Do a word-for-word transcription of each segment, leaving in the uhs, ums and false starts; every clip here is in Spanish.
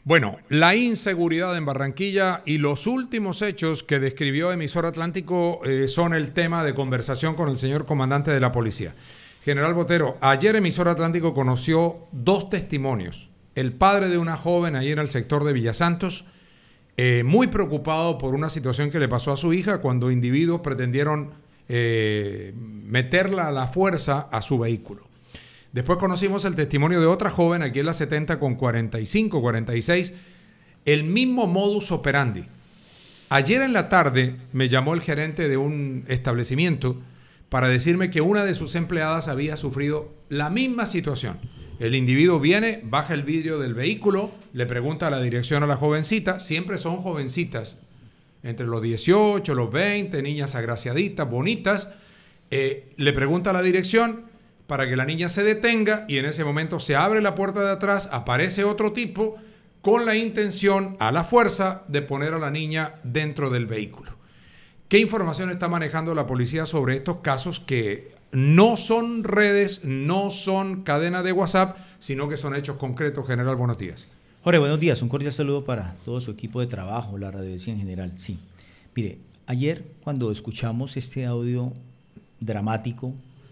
Bueno, la inseguridad en Barranquilla y los últimos hechos que describió Emisor Atlántico eh, son el tema de conversación con el señor comandante de la policía. General Botero, ayer Emisor Atlántico conoció dos testimonios. El padre de una joven ahí en el sector de Villasantos, eh, muy preocupado por una situación que le pasó a su hija cuando individuos pretendieron eh, meterla a la fuerza a su vehículo. Después conocimos el testimonio de otra joven aquí en la setenta con cuarenta y cinco, cuarenta y seis, el mismo modus operandi. Ayer en la tarde me llamó el gerente de un establecimiento para decirme que una de sus empleadas había sufrido la misma situación. El individuo viene, baja el vidrio del vehículo, le pregunta la dirección a la jovencita, siempre son jovencitas, entre los dieciocho, los veinte, niñas agraciaditas, bonitas, eh, le pregunta la dirección para que la niña se detenga y en ese momento se abre la puerta de atrás, aparece otro tipo con la intención, a la fuerza, de poner a la niña dentro del vehículo. ¿Qué información está manejando la policía sobre estos casos que no son redes, no son cadenas de WhatsApp, sino que son hechos concretos? General, buenos días. Jorge, buenos días. Un cordial saludo para todo su equipo de trabajo, la radiodifusía en general. Sí, mire, ayer cuando escuchamos este audio dramático,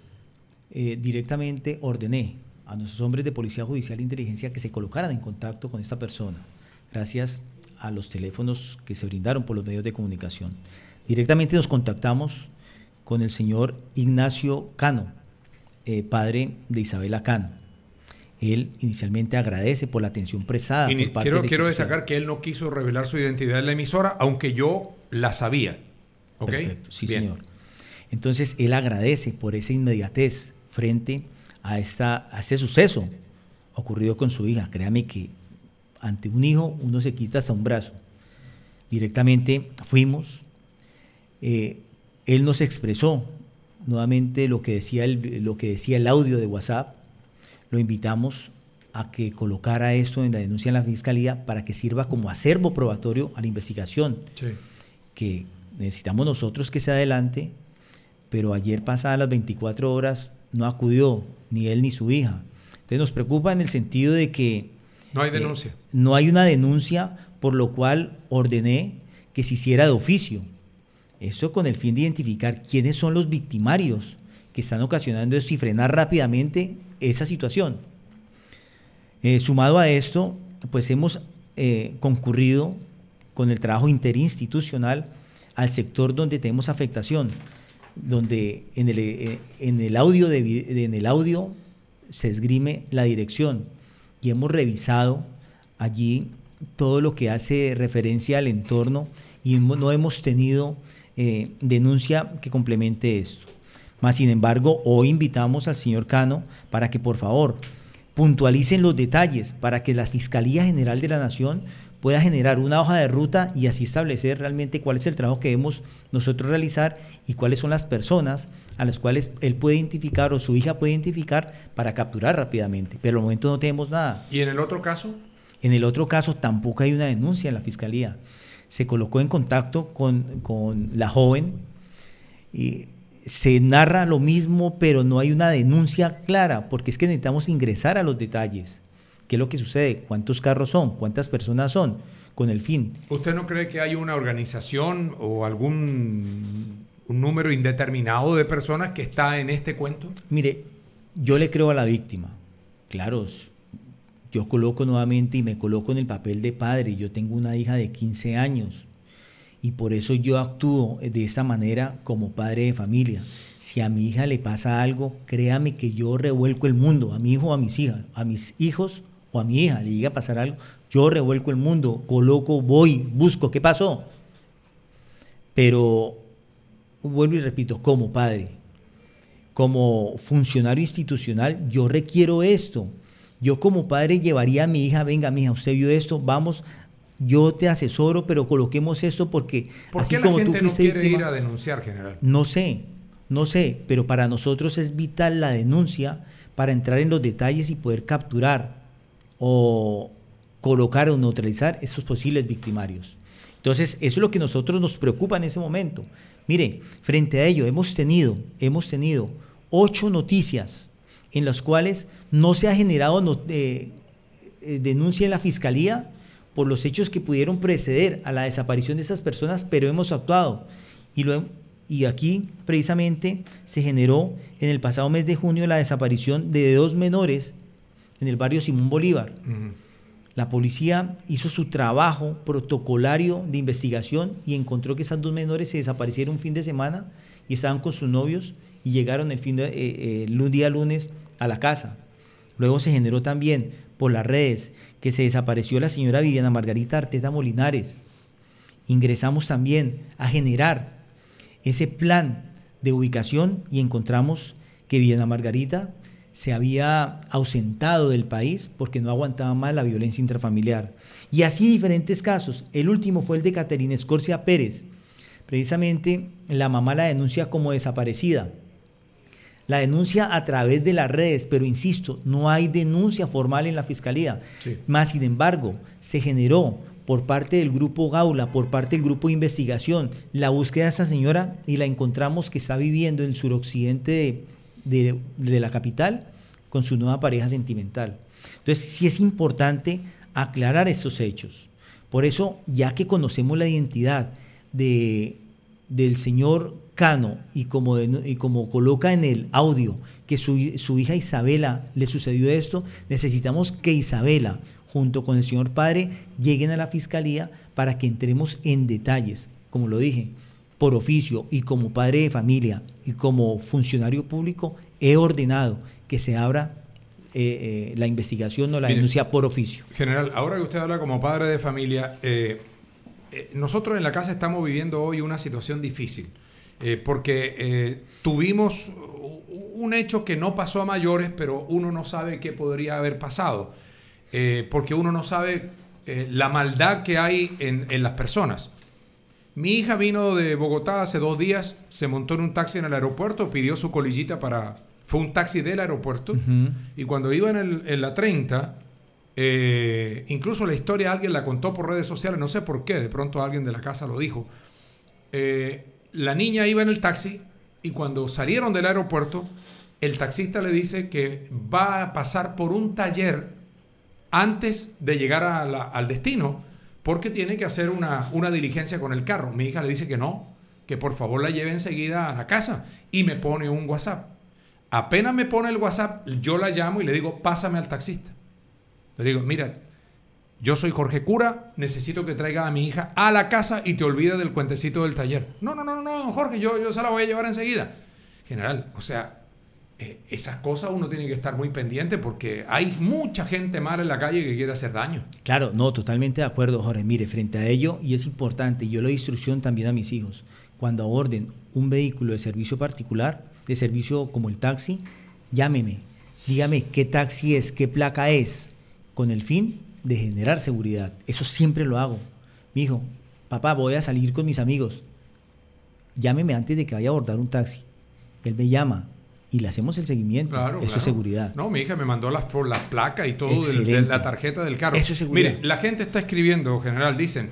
Eh, directamente ordené a nuestros hombres de Policía Judicial e Inteligencia que se colocaran en contacto con esta persona, gracias a los teléfonos que se brindaron por los medios de comunicación. Directamente nos contactamos con el señor Ignacio Cano, eh, padre de Isabela Cano. Él inicialmente agradece por la atención prestada Ini- por parte quiero, de la quiero institución. destacar que él no quiso revelar su identidad en la emisora, aunque yo la sabía. ¿Ok? Perfecto, sí, Bien. señor. Entonces, él agradece por esa inmediatez frente a, esta, a este suceso ocurrido con su hija. Créame que ante un hijo uno se quita hasta un brazo. Directamente fuimos, eh, él nos expresó nuevamente lo que, decía el, lo que decía el audio de WhatsApp, lo invitamos a que colocara esto en la denuncia en la Fiscalía para que sirva como acervo probatorio a la investigación, Sí. que necesitamos nosotros que se adelante, pero ayer pasadas las veinticuatro horas no acudió ni él ni su hija. Entonces nos preocupa en el sentido de que No hay eh, denuncia. no hay una denuncia, por lo cual ordené que se hiciera de oficio. Esto con el fin de identificar quiénes son los victimarios que están ocasionando esto y frenar rápidamente esa situación. Eh, sumado a esto, pues hemos eh, concurrido con el trabajo interinstitucional al sector donde tenemos afectación, donde en el, eh, en el audio de, de, en el audio se esgrime la dirección y hemos revisado allí todo lo que hace referencia al entorno y no hemos tenido eh, denuncia que complemente esto. Más sin embargo, hoy invitamos al señor Cano para que por favor puntualicen los detalles para que la Fiscalía General de la Nación pueda generar una hoja de ruta y así establecer realmente cuál es el trabajo que debemos nosotros realizar y cuáles son las personas a las cuales él puede identificar o su hija puede identificar para capturar rápidamente. Pero al momento no tenemos nada. ¿Y en el otro caso? En el otro caso tampoco hay una denuncia en la Fiscalía. Se colocó en contacto con, con la joven y se narra lo mismo, pero no hay una denuncia clara, porque es que necesitamos ingresar a los detalles. ¿Qué es lo que sucede? ¿Cuántos carros son? ¿Cuántas personas son? Con el fin. ¿Usted no cree que hay una organización o algún un número indeterminado de personas que está en este cuento? Mire, yo le creo a la víctima. Claro, yo coloco nuevamente y me coloco en el papel de padre. Yo tengo una hija de quince años y por eso yo actúo de esta manera como padre de familia. Si a mi hija le pasa algo, créame que yo revuelco el mundo, a mi hijo o a mis hijas, a mis hijos o a mi hija le llega a pasar algo, yo revuelco el mundo, coloco, voy, busco, ¿qué pasó? Pero vuelvo y repito, como padre, como funcionario institucional, yo requiero esto. Yo como padre llevaría a mi hija, venga, mija, usted vio esto, vamos, yo te asesoro, pero coloquemos esto porque ¿Por así qué como la tú gente no fuiste quiere víctima, ir a denunciar, general? no sé, no sé, pero para nosotros es vital la denuncia para entrar en los detalles y poder capturar o colocar o neutralizar esos posibles victimarios. Entonces, eso es lo que a nosotros nos preocupa en ese momento. Mire, frente a ello, hemos tenido, hemos tenido ocho noticias en las cuales no se ha generado no, eh, eh, denuncia en la Fiscalía por los hechos que pudieron preceder a la desaparición de estas personas, pero hemos actuado. Y, lo, y aquí precisamente se generó en el pasado mes de junio la desaparición de dos menores en el barrio Simón Bolívar. Uh-huh. La policía hizo su trabajo protocolario de investigación y encontró que esas dos menores se desaparecieron un fin de semana y estaban con sus novios y llegaron el, fin de, eh, eh, el día lunes a la casa. Luego se generó también por las redes que se desapareció la señora Viviana Margarita Arteta Molinares. Ingresamos también a generar ese plan de ubicación y encontramos que Viviana Margarita se había ausentado del país porque no aguantaba más la violencia intrafamiliar. Y así diferentes casos. El último fue el de Caterina Escorcia Pérez. Precisamente la mamá la denuncia como desaparecida. La denuncia a través de las redes, pero insisto, no hay denuncia formal en la fiscalía. Sí. Más sin embargo, se generó por parte del grupo Gaula, por parte del grupo de investigación, la búsqueda de esta señora y la encontramos que está viviendo en el suroccidente de De, de la capital con su nueva pareja sentimental. Entonces sí es importante aclarar estos hechos. Por eso, ya que conocemos la identidad de, del señor Cano y como, de, y como coloca en el audio que su, su hija Isabela le sucedió esto, necesitamos que Isabela junto con el señor padre lleguen a la fiscalía para que entremos en detalles. Como lo dije, por oficio y como padre de familia y como funcionario público, he ordenado que se abra eh, eh, la investigación o la Mire, denuncia por oficio. General, ahora que usted habla como padre de familia, eh, eh, nosotros en la casa estamos viviendo hoy una situación difícil, eh, porque eh, tuvimos un hecho que no pasó a mayores, pero uno no sabe qué podría haber pasado, eh, porque uno no sabe eh, la maldad que hay en, en las personas. Mi hija vino de Bogotá hace dos días, se montó en un taxi en el aeropuerto, pidió su colillita para... Fue un taxi del aeropuerto, uh-huh. Y cuando iba en, el, en la treinta, eh, incluso la historia alguien la contó por redes sociales, no sé por qué, de pronto alguien de la casa lo dijo. Eh, la niña iba en el taxi y cuando salieron del aeropuerto, el taxista le dice que va a pasar por un taller antes de llegar a la, al destino, porque tiene que hacer una, una diligencia con el carro. Mi hija le dice que no, que por favor la lleve enseguida a la casa y me pone un WhatsApp. Apenas me pone el WhatsApp, yo la llamo y le digo, pásame al taxista. Le digo, mira, yo soy Jorge Cura, necesito que traiga a mi hija a la casa y te olvides del cuentecito del taller. No, no, no, no, Jorge, yo, yo se la voy a llevar enseguida. General, o sea, eh, esas cosas uno tiene que estar muy pendiente porque hay mucha gente mala en la calle que quiere hacer daño. Claro, no, totalmente de acuerdo, Jorge. Mire, frente a ello, y es importante, yo le doy instrucción también a mis hijos, cuando aborden un vehículo de servicio particular, de servicio como el taxi, llámeme, dígame qué taxi es, qué placa es, con el fin de generar seguridad. Eso siempre lo hago. Mi hijo, papá, voy a salir con mis amigos. Llámeme antes de que vaya a abordar un taxi. Él me llama y le hacemos el seguimiento. Claro, eso claro. Es seguridad. No, mi hija me mandó la, la placa y todo de, de la tarjeta del carro. Eso es seguridad. Mire, la gente está escribiendo, general, dicen,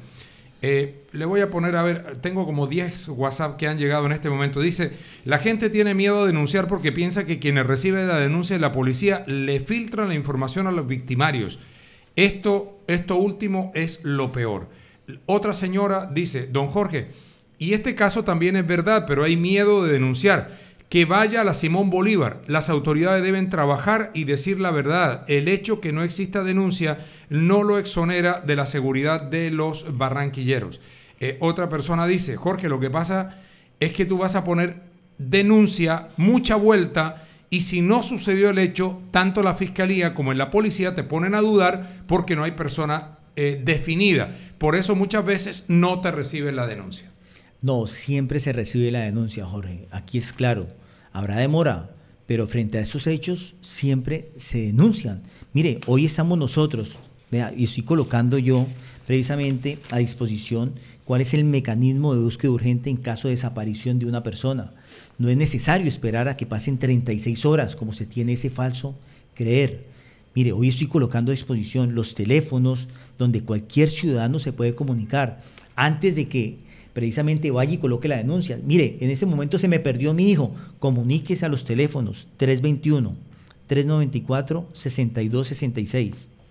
eh, le voy a poner, a ver, tengo como diez WhatsApp que han llegado en este momento. Dice, la gente tiene miedo de denunciar porque piensa que quienes reciben la denuncia de la policía le filtran la información a los victimarios. Esto, esto último es lo peor. Otra señora dice, don Jorge, y este caso también es verdad, pero hay miedo de denunciar. Que vaya a la Simón Bolívar. Las autoridades deben trabajar y decir la verdad. El hecho que no exista denuncia no lo exonera de la seguridad de los barranquilleros. Eh, otra persona dice, Jorge, lo que pasa es que tú vas a poner denuncia, mucha vuelta, y si no sucedió el hecho, tanto la fiscalía como en la policía te ponen a dudar porque no hay persona eh, definida. Por eso muchas veces no te reciben la denuncia. No, siempre se recibe la denuncia, Jorge. Aquí es claro. Habrá demora, pero frente a estos hechos siempre se denuncian. Mire, hoy estamos nosotros, vea, y estoy colocando yo precisamente a disposición cuál es el mecanismo de búsqueda urgente en caso de desaparición de una persona. No es necesario esperar a que pasen treinta y seis horas, como se tiene ese falso creer. Mire, hoy estoy colocando a disposición los teléfonos donde cualquier ciudadano se puede comunicar antes de que precisamente vaya y coloque la denuncia. Mire, en ese momento se me perdió mi hijo. Comuníquese a los teléfonos tres dos uno, tres nueve cuatro, seis dos seis seis,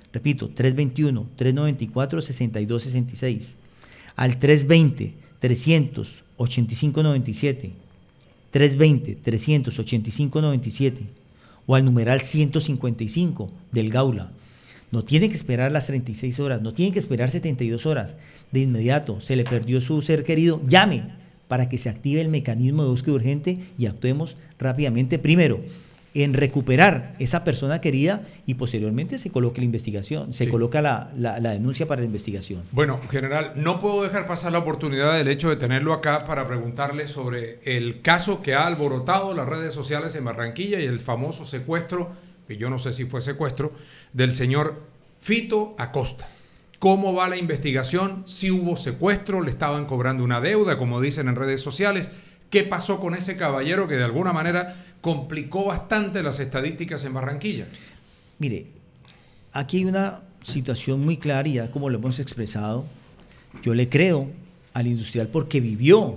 Repito, tres veintiuno, trescientos noventa y cuatro, sesenta y dos sesenta y seis. Al trescientos veinte, trescientos ochenta y cinco noventa y siete. trescientos veinte, trescientos ochenta y cinco noventa y siete. O al numeral ciento cincuenta y cinco del Gaula. No tiene que esperar las treinta y seis horas, no tiene que esperar setenta y dos horas. De inmediato, se le perdió su ser querido, llame para que se active el mecanismo de búsqueda urgente y actuemos rápidamente. Primero, en recuperar esa persona querida y posteriormente se coloque la investigación, se sí. coloca la, la, la denuncia para la investigación. Bueno, general, no puedo dejar pasar la oportunidad del hecho de tenerlo acá para preguntarle sobre el caso que ha alborotado las redes sociales en Barranquilla y el famoso secuestro, que yo no sé si fue secuestro, del señor Fito Acosta. ¿Cómo va la investigación? Si hubo secuestro, le estaban cobrando una deuda, como dicen en redes sociales. ¿Qué pasó con ese caballero que de alguna manera complicó bastante las estadísticas en Barranquilla? Mire, aquí hay una situación muy clara y ya como lo hemos expresado, yo le creo al industrial porque vivió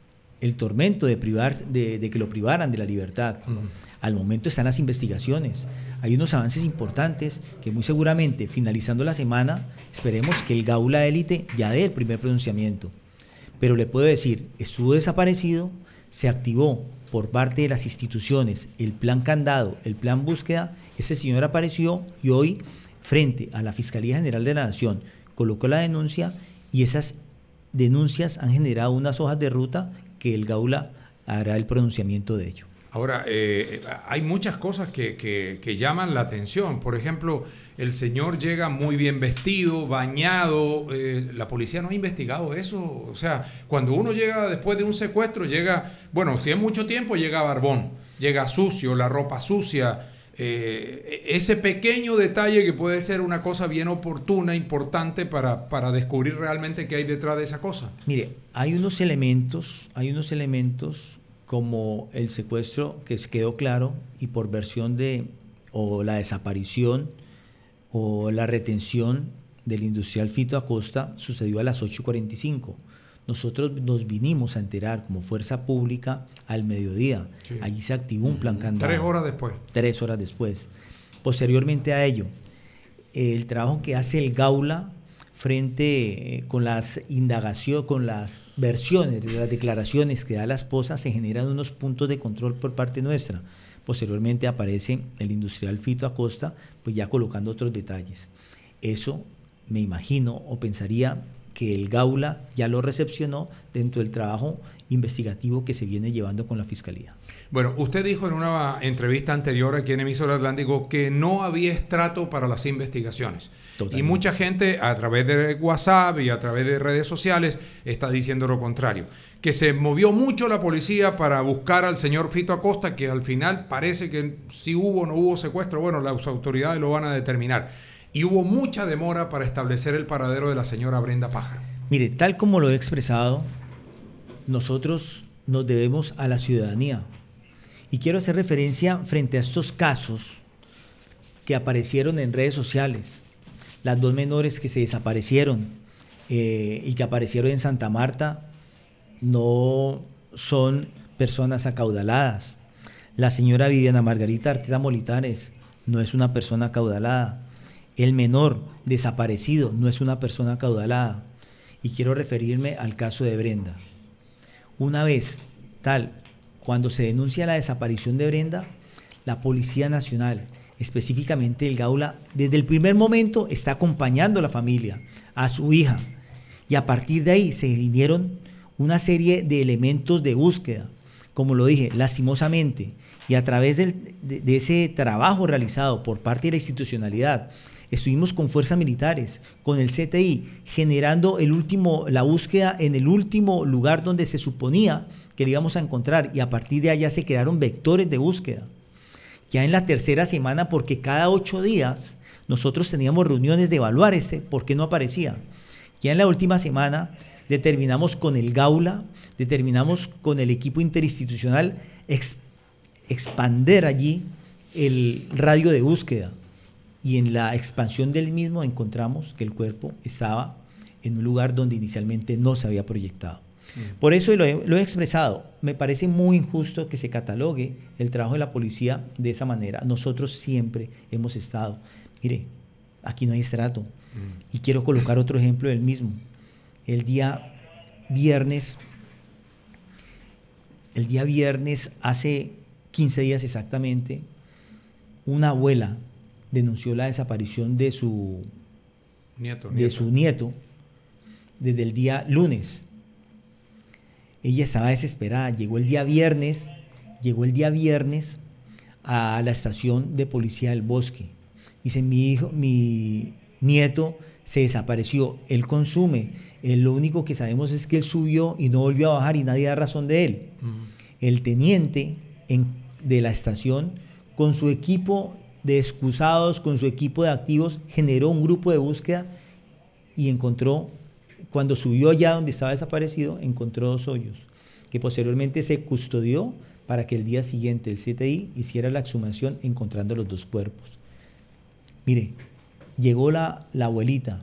el tormento de, privar, de, de que lo privaran de la libertad. Uh-huh. Al momento están las investigaciones. Hay unos avances importantes que muy seguramente, finalizando la semana, esperemos que el Gaula Élite ya dé el primer pronunciamiento. Pero le puedo decir, estuvo desaparecido, se activó por parte de las instituciones el plan candado, el plan búsqueda, ese señor apareció y hoy, frente a la Fiscalía General de la Nación, colocó la denuncia y esas denuncias han generado unas hojas de ruta que el Gaula hará el pronunciamiento de ello. Ahora, eh, hay muchas cosas que, que, que llaman la atención. Por ejemplo, el señor llega muy bien vestido, bañado. Eh, la policía no ha investigado eso. O sea, cuando uno llega después de un secuestro, llega, bueno, si es mucho tiempo, llega barbón, llega sucio, la ropa sucia. Eh, ese pequeño detalle que puede ser una cosa bien oportuna, importante para, para descubrir realmente qué hay detrás de esa cosa. Mire, hay unos elementos, hay unos elementos como el secuestro que quedó claro y por versión de, o la desaparición o la retención del industrial Fito Acosta sucedió a las ocho y cuarenta y cinco. Nosotros nos vinimos a enterar como fuerza pública al mediodía. Sí. Allí se activó un plan candado. Tres horas después. Tres horas después. Posteriormente a ello, el trabajo que hace el Gaula frente eh, con las indagaciones, con las versiones de las declaraciones que da la esposa, se generan unos puntos de control por parte nuestra. Posteriormente aparece el industrial Fito Acosta, pues ya colocando otros detalles. Eso me imagino o pensaría que el Gaula ya lo recepcionó dentro del trabajo investigativo que se viene llevando con la Fiscalía. Bueno, usted dijo en una entrevista anterior aquí en Emisora Atlántico que no había estrato para las investigaciones. Totalmente. Y mucha gente a través de WhatsApp y a través de redes sociales está diciendo lo contrario. Que se movió mucho la policía para buscar al señor Fito Acosta, que al final parece que si hubo o no hubo secuestro, bueno, las autoridades lo van a determinar. Y hubo mucha demora para establecer el paradero de la señora Brenda Pájaro. Mire, tal como lo he expresado, nosotros nos debemos a la ciudadanía. Y quiero hacer referencia frente a estos casos que aparecieron en redes sociales. Las dos menores que se desaparecieron eh, y que aparecieron en Santa Marta no son personas acaudaladas. La señora Viviana Margarita Arteta Molitares no es una persona acaudalada. El menor desaparecido no es una persona acaudalada. Y quiero referirme al caso de Brenda. Una vez tal, cuando se denuncia la desaparición de Brenda, la Policía Nacional, específicamente el Gaula, desde el primer momento está acompañando a la familia, a su hija. Y a partir de ahí se vinieron una serie de elementos de búsqueda. Como lo dije, lastimosamente, y a través del, de, de ese trabajo realizado por parte de la institucionalidad, estuvimos con fuerzas militares, con el C T I, generando el último, la búsqueda en el último lugar donde se suponía que lo íbamos a encontrar, y a partir de allá se crearon vectores de búsqueda. Ya en la tercera semana, porque cada ocho días nosotros teníamos reuniones de evaluar este, por qué no aparecía. Ya en la última semana determinamos con el Gaula, determinamos con el equipo interinstitucional ex, expander allí el radio de búsqueda. Y en la expansión del mismo encontramos que el cuerpo estaba en un lugar donde inicialmente no se había proyectado. Mm. Por eso lo he, lo he expresado. Me parece muy injusto que se catalogue el trabajo de la policía de esa manera. Nosotros siempre hemos estado, mire, aquí no hay estrato. Mm. Y quiero colocar otro ejemplo del mismo. El día viernes, el día viernes, hace quince días exactamente, una abuela denunció la desaparición de su nieto, de nieto. su nieto desde el día lunes. Ella estaba desesperada. Llegó el día viernes, llegó el día viernes a la estación de policía del Bosque. Dice, mi hijo, mi nieto se desapareció. Él consume. Él, lo único que sabemos es que él subió y no volvió a bajar y nadie da razón de él. Uh-huh. El teniente en, de la estación, con su equipo de excusados, con su equipo de activos, generó un grupo de búsqueda y encontró, cuando subió allá donde estaba desaparecido, encontró dos hoyos, que posteriormente se custodió para que el día siguiente el C T I hiciera la exhumación encontrando los dos cuerpos. Mire, llegó la, la abuelita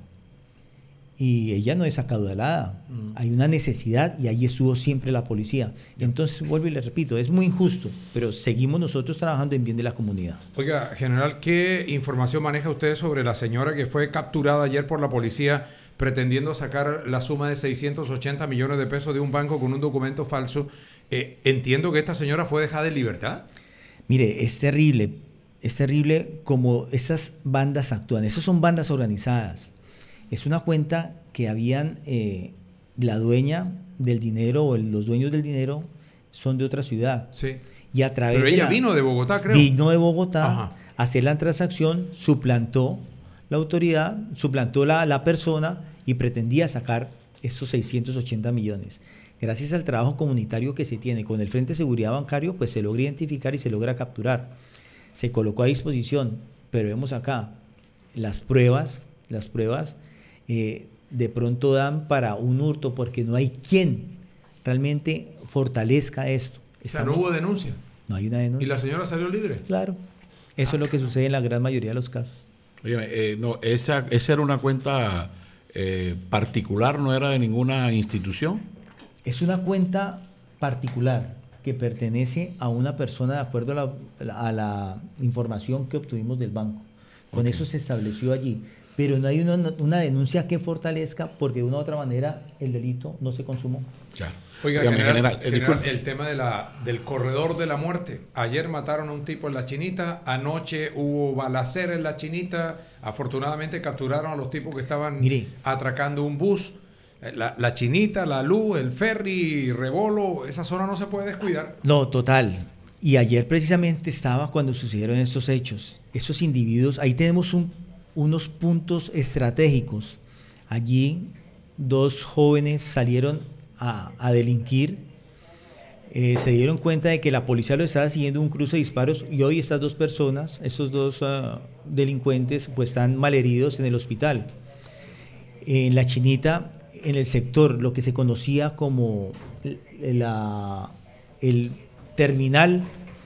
y ella no es acaudalada, mm. hay una necesidad y ahí estuvo siempre la policía. Entonces, vuelvo y le repito, es muy injusto, pero seguimos nosotros trabajando en bien de la comunidad. Oiga, general, ¿qué información maneja usted sobre la señora que fue capturada ayer por la policía pretendiendo sacar la suma de seiscientos ochenta millones de pesos de un banco con un documento falso? Eh, entiendo que esta señora fue dejada en libertad. Mire, es terrible, es terrible como estas bandas actúan. Esas son bandas organizadas. Es una cuenta que habían, eh, la dueña del dinero o el, los dueños del dinero son de otra ciudad. Sí. Y a través Pero ella de la, vino de Bogotá, creo. Vino de Bogotá, Ajá. a hacer la transacción, suplantó la autoridad, suplantó la, la persona y pretendía sacar estos seiscientos ochenta millones. Gracias al trabajo comunitario que se tiene con el Frente de Seguridad Bancario, pues se logra identificar y se logra capturar. Se colocó a disposición, pero vemos acá las pruebas, las pruebas eh, de pronto dan para un hurto porque no hay quien realmente fortalezca esto. O sea, no hubo denuncia. No hay una denuncia. ¿Y la señora salió libre? Claro. Eso ah. es lo que sucede en la gran mayoría de los casos. Oye, eh, no, esa, esa era una cuenta eh, particular, no era de ninguna institución. Es una cuenta particular que pertenece a una persona de acuerdo a la, a la información que obtuvimos del banco. Con okay. eso se estableció allí. Pero no hay una, una denuncia que fortalezca porque de una u otra manera el delito no se consumó. Claro. Oiga, Oiga general, general, el, general el tema de la, del corredor de la muerte. Ayer mataron a un tipo en La Chinita, anoche hubo balacera en La Chinita, afortunadamente capturaron a los tipos que estaban Mire. atracando un bus. La, la Chinita, La Luz, el ferry, Rebolo, esa zona no se puede descuidar. No, total. Y ayer precisamente estaba cuando sucedieron estos hechos. Esos individuos, ahí tenemos un, unos puntos estratégicos. Allí dos jóvenes salieron a, a delinquir, eh, se dieron cuenta de que la policía lo estaba siguiendo un cruce de disparos y hoy estas dos personas, estos dos uh, delincuentes, pues están malheridos en el hospital. En La Chinita, en el sector, lo que se conocía como la, el terminal,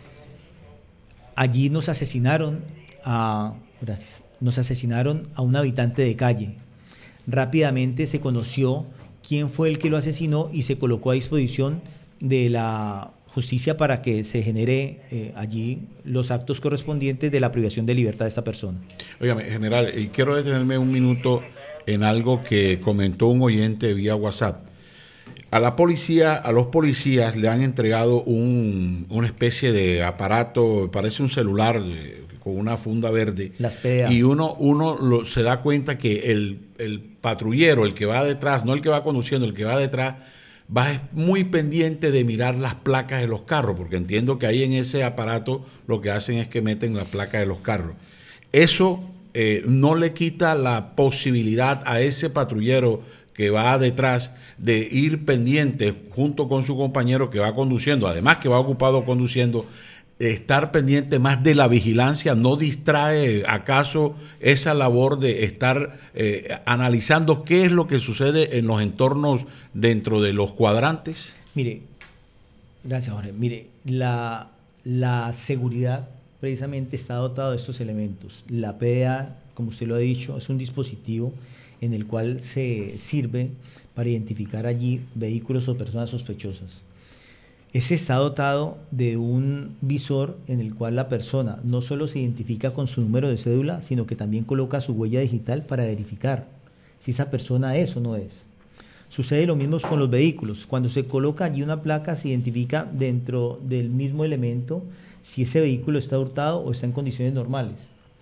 allí nos asesinaron a, gracias, nos asesinaron a un habitante de calle. Rápidamente se conoció quién fue el que lo asesinó y se colocó a disposición de la justicia para que se genere eh, allí los actos correspondientes de la privación de libertad de esta persona. Óigame, general, y quiero detenerme un minuto en algo que comentó un oyente vía WhatsApp. A la policía, a los policías le han entregado un, una especie de aparato, parece un celular de, con una funda verde. Las P D A. Y uno, uno lo, se da cuenta que el, el patrullero, el que va detrás, no el que va conduciendo, el que va detrás, va muy pendiente de mirar las placas de los carros, porque entiendo que ahí en ese aparato lo que hacen es que meten las placas de los carros. Eso eh, no le quita la posibilidad a ese patrullero que va detrás de ir pendiente junto con su compañero que va conduciendo, además que va ocupado conduciendo, estar pendiente más de la vigilancia. ¿No distrae acaso esa labor de estar eh, analizando qué es lo que sucede en los entornos dentro de los cuadrantes? Mire, gracias Jorge, mire, la, la seguridad precisamente está dotado de estos elementos. La P D A, como usted lo ha dicho, es un dispositivo en el cual se sirve para identificar allí vehículos o personas sospechosas. Ese está dotado de un visor en el cual la persona no solo se identifica con su número de cédula, sino que también coloca su huella digital para verificar si esa persona es o no es. Sucede lo mismo con los vehículos. Cuando se coloca allí una placa, se identifica dentro del mismo elemento si ese vehículo está hurtado o está en condiciones normales.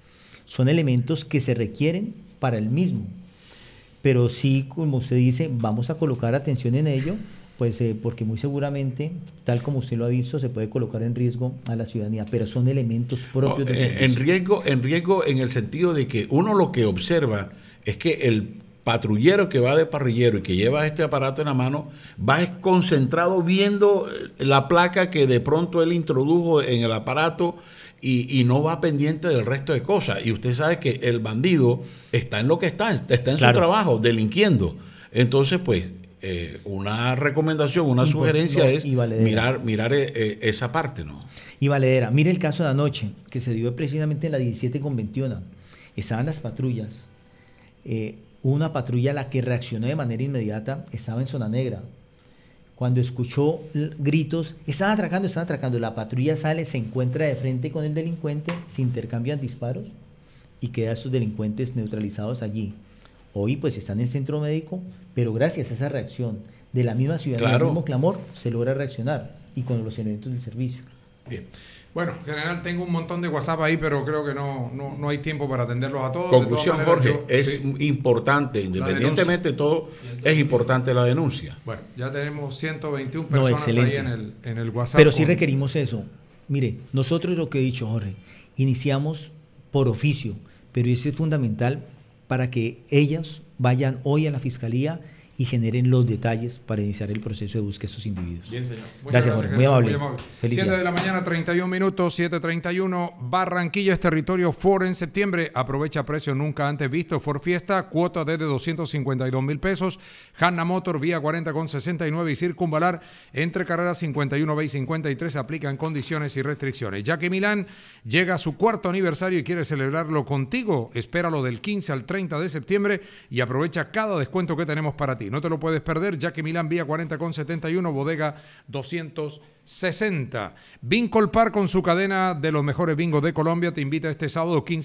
Son elementos que se requieren para el mismo. Pero sí, como usted dice, vamos a colocar atención en ello, pues eh, porque muy seguramente, tal como usted lo ha visto, se puede colocar en riesgo a la ciudadanía, pero son elementos propios no, del en, en riesgo, en riesgo en el sentido de que uno lo que observa es que el patrullero que va de parrillero y que lleva este aparato en la mano va concentrado viendo la placa que de pronto él introdujo en el aparato y, y no va pendiente del resto de cosas. Y usted sabe que el bandido está en lo que está, está en claro. su trabajo, delinquiendo. Entonces, pues, eh, una recomendación, una y sugerencia no, es mirar, mirar eh, esa parte, ¿no? Y Valedera, mire el caso de anoche, que se dio precisamente en la diecisiete con veintiuno. Estaban las patrullas. Eh, una patrulla, la que reaccionó de manera inmediata, estaba en zona negra. Cuando escuchó gritos, están atracando, están atracando. La patrulla sale, se encuentra de frente con el delincuente, se intercambian disparos y quedan esos delincuentes neutralizados allí. Hoy pues están en centro médico, pero gracias a esa reacción de la misma ciudadanía, claro. del mismo clamor, se logra reaccionar y con los elementos del servicio. Bien. Bueno, general, tengo un montón de WhatsApp ahí, pero creo que no, no, no hay tiempo para atenderlos a todos. Conclusión, de todas maneras, Jorge, yo, es sí. importante, independientemente de todo, es importante la denuncia. Bueno, ya tenemos ciento veintiuna personas no, ahí en el, en el WhatsApp. Pero sí con... requerimos eso. Mire, nosotros lo que he dicho, Jorge, iniciamos por oficio, pero eso es fundamental para que ellas vayan hoy a la Fiscalía y generen los detalles para iniciar el proceso de búsqueda de estos individuos. Bien, señor. Muchas gracias, Jorge. Muy amable. Muy amable. Feliz siete de la mañana, treinta y un minutos, siete treinta y uno. Barranquilla es territorio Ford en septiembre. Aprovecha precio nunca antes visto. Ford Fiesta, cuota desde doscientos cincuenta y dos mil pesos. Hanna Motor, vía cuarenta con sesenta y nueve y Circunvalar, entre carreras cincuenta y uno B y cincuenta y tres. Aplican condiciones y restricciones. Jackie Milán llega a su cuarto aniversario y quiere celebrarlo contigo. Espéralo del quince al treinta de septiembre y aprovecha cada descuento que tenemos para ti. No te lo puedes perder. Jackie Milán, vía cuarenta con setenta y uno, bodega doscientos sesenta. Vincol Par, con su cadena de los mejores bingos de Colombia, te invita este sábado quince